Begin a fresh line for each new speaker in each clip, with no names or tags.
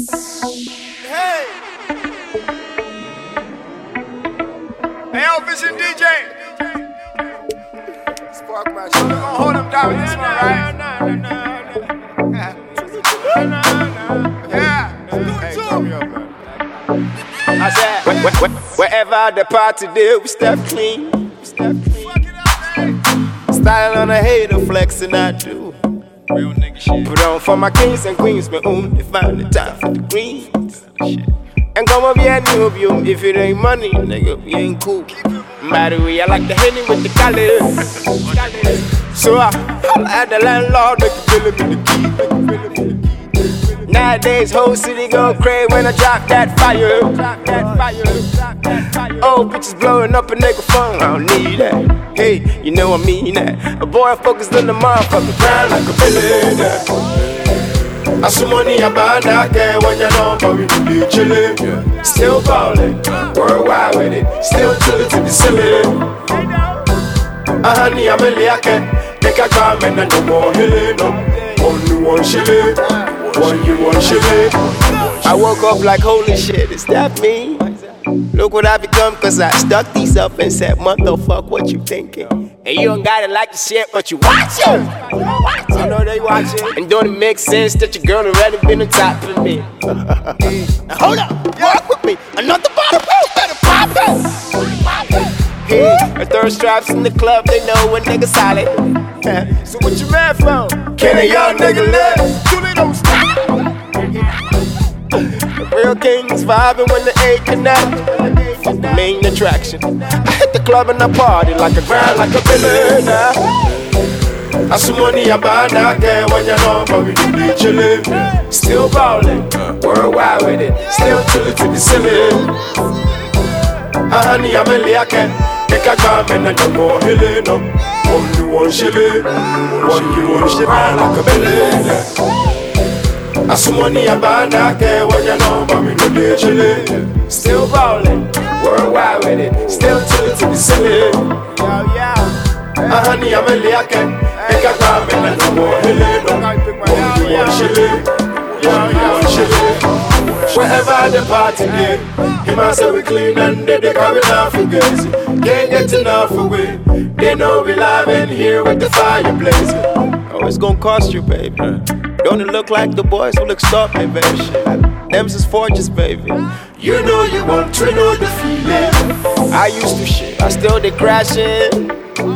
Hey! Hey, yo, Vision DJ! Spark my shit. We're gonna hold him down with this one, right? Yeah. Hey, turn me up, man. I said, wherever the party do, we step clean. Style on a hater, flexing I do. Real nigga shit. Put on for my kings and queens, me only find the time for the greens. And come bien new view, if it ain't money, nigga, we ain't cool. By the way, I like the Henny with the collar. So I holla at the landlord, make you feel it with the key. Nowadays, whole city go crazy when I drop that fire. Oh, bitches blowing up a nigga phone, I don't need that. Hey, you know I mean that. A boy focused on the motherfucker, grind like a billionaire. I some money about that girl when you know, but we be chillin'. Still ballin', worldwide with it. Still chillin' to the ceiling. Honey, I'm a liake. Make a garment and no more healing. Only one shilling. One you want shilling. I woke up like holy shit, is that me? Look what I become, cause I stuck these up and said, motherfuck, what you thinking? And you don't gotta like the shit, but you watchin'. I know they watchin'. And don't it make sense that your girl already been on top of me? Now hold up, walk with me. Another bottle, better pop it. Hey, a third stripes in the club, they know a nigga solid. So what you mad for? Can a young nigga live? Truly don't stop. Real kings vibing when the A connect. Fuck the main attraction. I hit the club and I party like a grind, like a billionaire. I some money about that girl when you know, but we be chillin'. Still ballin', worldwide with it. Still chillin' to the ceiling. Honey, I'm a liake. Make a garment and no more healing. Only one shilling. One you want shilling like a billionaire. I some money about that girl when you know, but we no dey chillin'. Still ballin', worldwide with it. Still chillin' to the ceiling. Honey, I'm a liake. Make a garment and no more healing. Only one shilling. One shilling. Wherever the party day, he must say we clean and they carry enough for gaze. Can't get enough of it. They know we live in here with the fire blazing. Oh, it's gonna cost you, baby. Don't it look like the boys who look stop me, baby? Them's is forges, baby. You know you want to know the feeling. I used to shit, I still they crashing.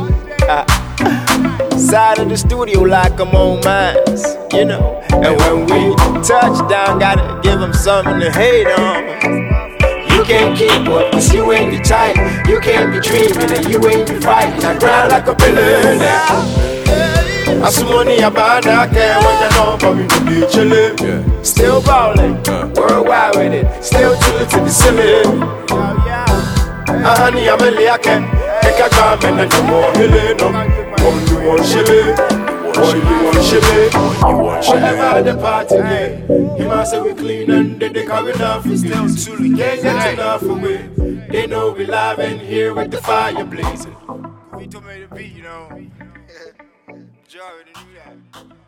Side of the studio like I'm on mines, you know. And when we touch down, gotta give them something to hate on. You can't keep up, cause you ain't the type. You can't be dreaming and you ain't be fighting. I grind like a billionaire. I some money about that girl when you know, but we be chillin'. Still ballin', worldwide with it. Still chillin' to the ceiling. Honey, I'm a liake. Make a garment and no more healing. Only one shilling. One you want shilling. Whenever the party day, he must say we clean and they carry enough. We still truly can't get enough of it. They know we live in here with the fire blazing. We told me the beat, you know. You already knew that.